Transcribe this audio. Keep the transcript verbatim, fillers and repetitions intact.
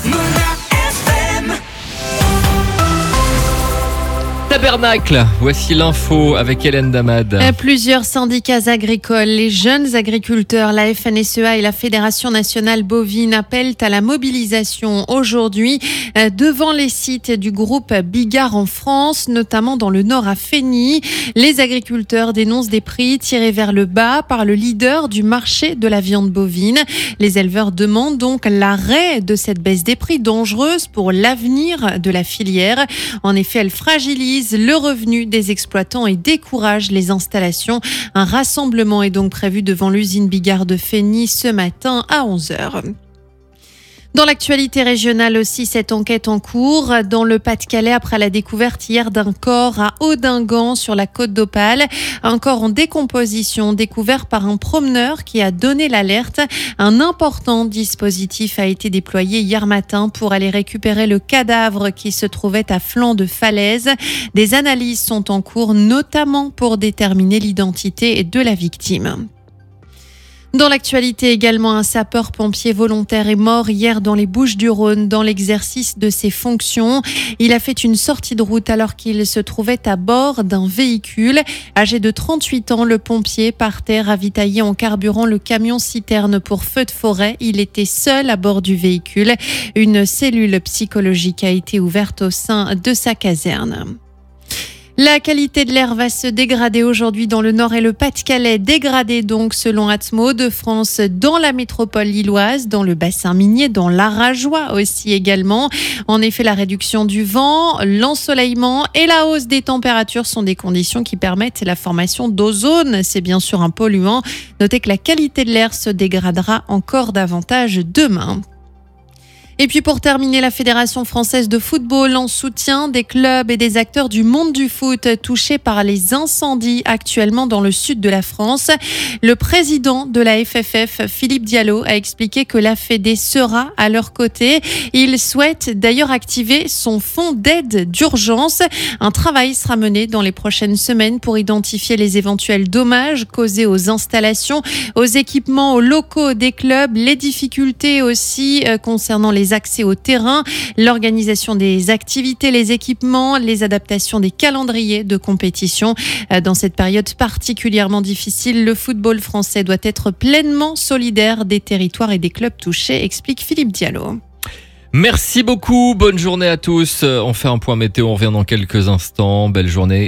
Tabernacle, voici l'info avec Hélène Damad. Plusieurs syndicats agricoles, les jeunes agriculteurs, la F N S E A et la Fédération nationale bovine appellent à la mobilisation aujourd'hui devant les sites du groupe Bigard en France, notamment dans le Nord à Feigny. Les agriculteurs dénoncent des prix tirés vers le bas par le leader du marché de la viande bovine. Les éleveurs demandent donc l'arrêt de cette baisse des prix dangereuse pour l'avenir de la filière. En effet, elle fragilise le revenu des exploitants et décourage les installations. Un rassemblement est donc prévu devant l'usine Bigard de Feigny ce matin à onze heures. Dans l'actualité régionale aussi, cette enquête en cours dans le Pas-de-Calais après la découverte hier d'un corps à Audingan sur la côte d'Opale. Un corps en décomposition découvert par un promeneur qui a donné l'alerte. Un important dispositif a été déployé hier matin pour aller récupérer le cadavre qui se trouvait à flanc de falaise. Des analyses sont en cours, notamment pour déterminer l'identité de la victime. Dans l'actualité également, un sapeur-pompier volontaire est mort hier dans les Bouches-du-Rhône dans l'exercice de ses fonctions. Il a fait une sortie de route alors qu'il se trouvait à bord d'un véhicule. Âgé de trente-huit ans, le pompier partait ravitailler en carburant le camion-citerne pour feu de forêt. Il était seul à bord du véhicule. Une cellule psychologique a été ouverte au sein de sa caserne. La qualité de l'air va se dégrader aujourd'hui dans le Nord et le Pas-de-Calais. Dégradée donc selon Atmo de France dans la métropole lilloise, dans le bassin minier, dans l'Arajois aussi également. En effet, la réduction du vent, l'ensoleillement et la hausse des températures sont des conditions qui permettent la formation d'ozone. C'est bien sûr un polluant. Notez que la qualité de l'air se dégradera encore davantage demain. Et puis pour terminer, la Fédération française de football en soutien des clubs et des acteurs du monde du foot touchés par les incendies actuellement dans le sud de la France. Le président de la F F F, Philippe Diallo, a expliqué que la Fédé sera à leur côté. Il souhaite d'ailleurs activer son fonds d'aide d'urgence. Un travail sera mené dans les prochaines semaines pour identifier les éventuels dommages causés aux installations, aux équipements, aux locaux des clubs, les difficultés aussi euh, concernant les accès au terrain, l'organisation des activités, les équipements, les adaptations des calendriers de compétition. Dans cette période particulièrement difficile, le football français doit être pleinement solidaire des territoires et des clubs touchés, explique Philippe Diallo. Merci beaucoup, bonne journée à tous. On fait un point météo, on revient dans quelques instants. Belle journée.